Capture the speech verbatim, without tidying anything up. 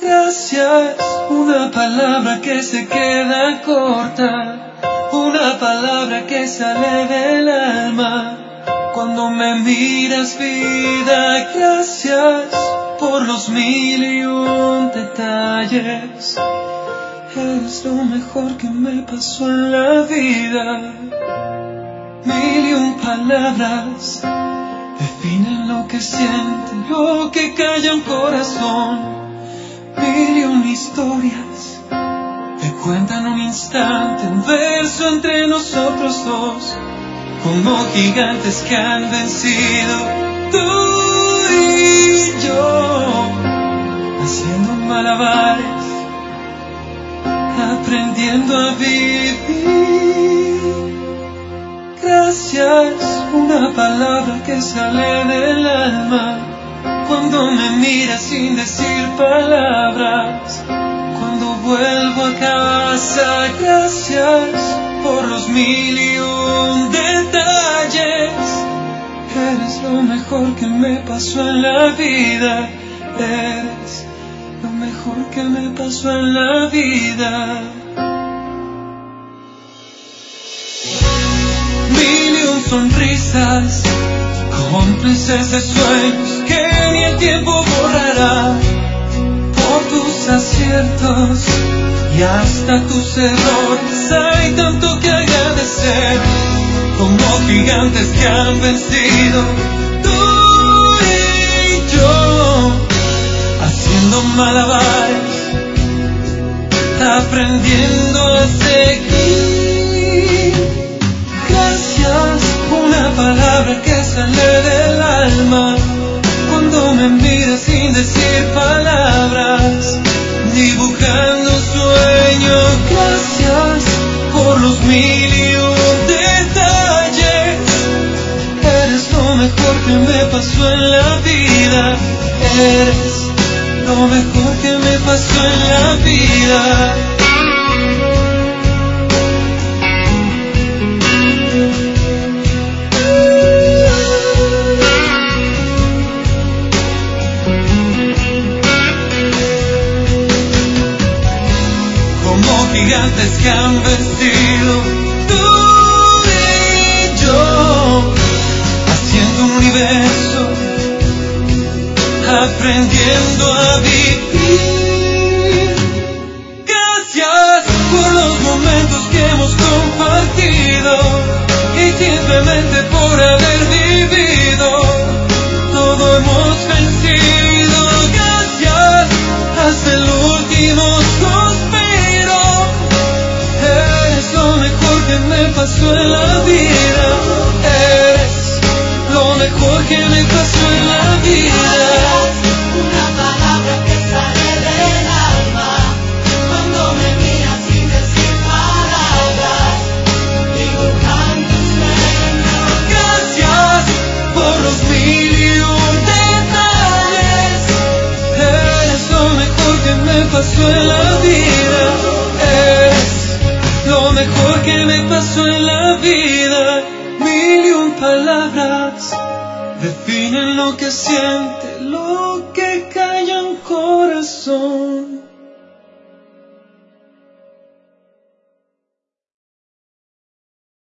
Gracias, una palabra que se queda corta, una palabra que sale del alma. Cuando me miras, vida, gracias por los mil y un detalles. Eres lo mejor que me pasó en la vida. Mil y un palabras definen lo que siente, lo que calla un corazón. Mil y un historias te cuentan un instante, un verso entre nosotros dos, como gigantes que han vencido. Tú y yo, haciendo malabares, aprendiendo a vivir. Gracias, una palabra que sale del alma. Cuando me miras sin decir palabras, cuando vuelvo a casa, gracias por los mil y un detalles. Eres lo mejor que me pasó en la vida. Eres lo mejor que me pasó en la vida. Mil y un sonrisas, cómplices de sueños que ni el tiempo borrará. Por tus aciertos y hasta tus errores hay tanto que agradecer, como gigantes que han vencido. Tú y yo, haciendo malabares, aprendiendo a seguir. Gracias, una palabra que sale del alma. Cuando me miras sin decir palabras, dibujando un sueño. Gracias por los mil y un detalles. Eres lo mejor que me pasó en la vida. Eres lo mejor que me pasó en la vida. Gigantes que han vencido. Tú y yo, haciendo un universo, aprendiendo a vivir. Gracias por los momentos que hemos compartido y simplemente por haber vivido. Todo hemos vencido. Gracias hasta el último suspiro. Que me pasó en la vida. Eres lo mejor que me pasó en la vida. Una palabra que sale del alma. Cuando me miras sin decir palabras, dibujando un sueño. Gracias por los mil y un detalles. Eres lo mejor que me pasó en la vida. Eres lo mejor que me pasó en la vida. Mil y un palabras definen lo que siente, lo que calla un corazón.